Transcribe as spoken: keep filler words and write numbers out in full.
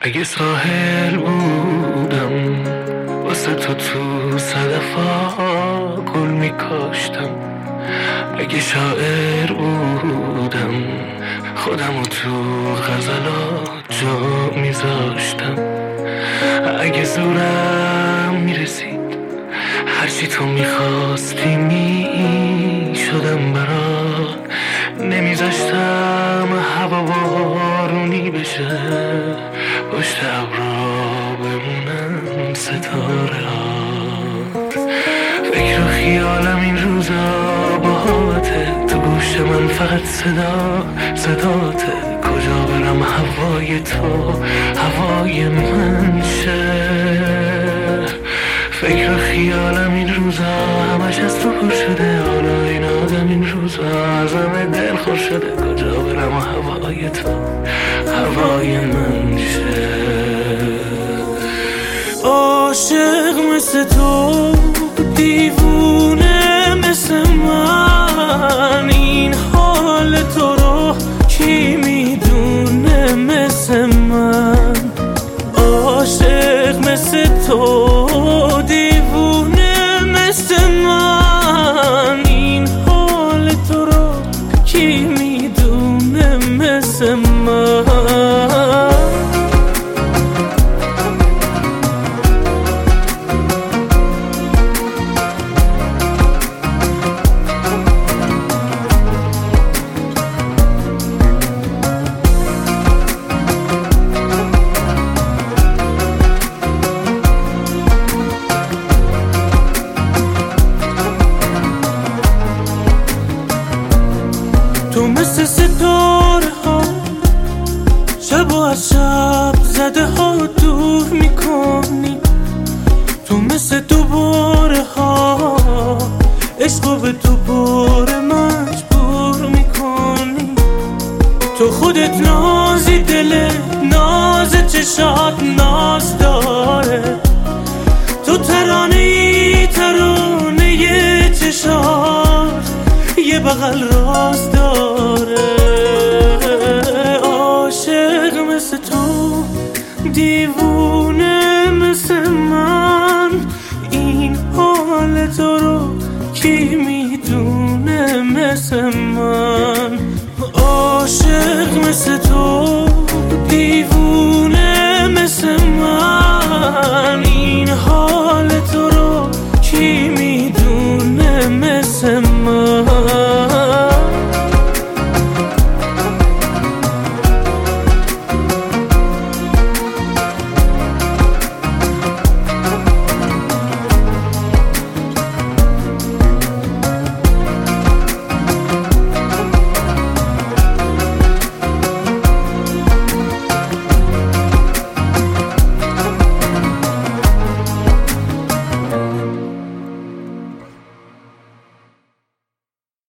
اگه ساحل بودم واسه تو تو صدفا گل میکاشتم، اگه شاعر بودم خودمو تو غزلات جا میذاشتم، اگه زورم میرسید هرچی تو میخواستی میشدم برات، نمیذاشتم هوا بارونی بشه پشت ابرا بمونم ستاره هات. فکر و خیالم این روزا باهاته، تو گوش من فقط صدا صداته، کجا برم هوای تو هوای من شه. فکر و خیالم این روزا همش از تو پر شده، حالا این آدم این روزا ازم دل خور شده، کجا برم هوای تو هوای من شه. عاشق مثل تو دیوونه مثل من، این حال تو رو کی میدونه مثل من. عاشق مثل تو دیوونه مثل من، این حال تو رو کی میدونه مثل من. تو مثل ستاره ها شب و از شب زده ها دور میکنی، تو مثل دوباره ها عشقو به دوباره مجبور میکنی. تو خودت نازی دل ناز چشات ناز داره، تو ترانه ای ترانه ی چشات یه بغل راز داره. عاشق مثل تو دیوونه مثل من، این حال تو رو کی میدونه مثل من. عاشق مثل تو